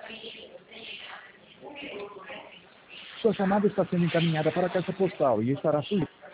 Sua chamada está sendo encaminhada para a caixa postal e estará sujeita.